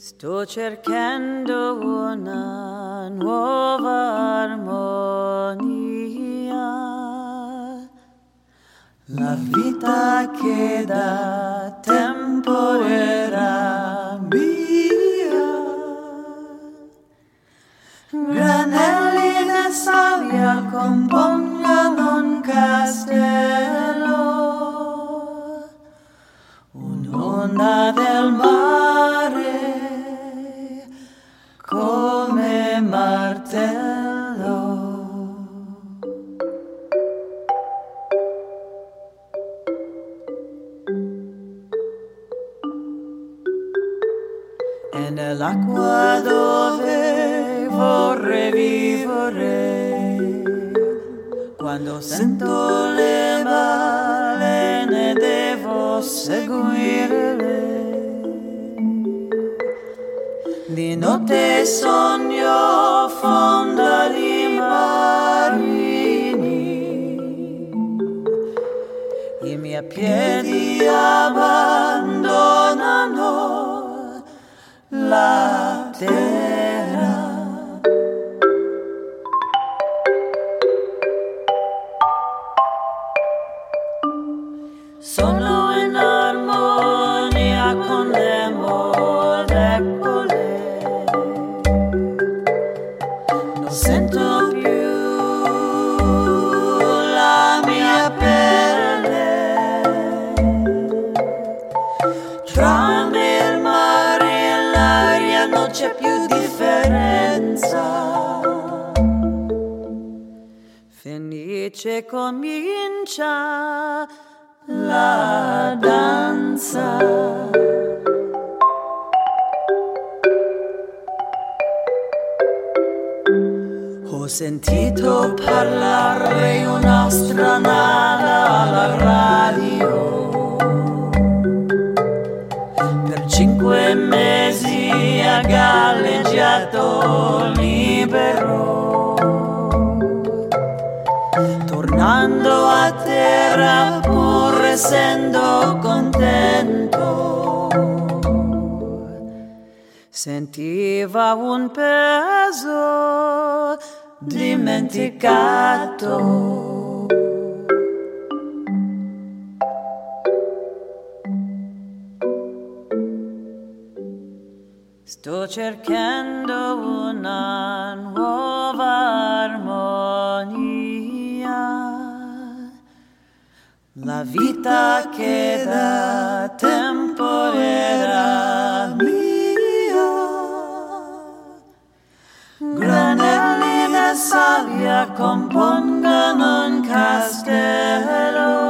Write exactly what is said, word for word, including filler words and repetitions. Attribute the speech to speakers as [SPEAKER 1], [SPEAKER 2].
[SPEAKER 1] Sto cercando una nuova armonia, la vita che da tempo era mia. Granelli di sabbia compongono un castello, un'onda del mare come martello. E nell'acqua dove vorrei vivere, quando sento le balene devo seguirle. Di notte sogno fonda di marini, i miei piedi abbandonano la terra. Sono in armonia con le molecole, non sento più la mia pelle. Tra me e il mare e l'aria non c'è più differenza. Fenice comincia la danza. Ho sentito parlare un'astronave alla radio, per cinque mesi ha galleggiato libero, tornando a terra pur essendo contento, sentiva un peso dimenticato. Sto cercando una nuova armonia, la vita che da tempo era mia. Granelli di sabbia compongono un castello,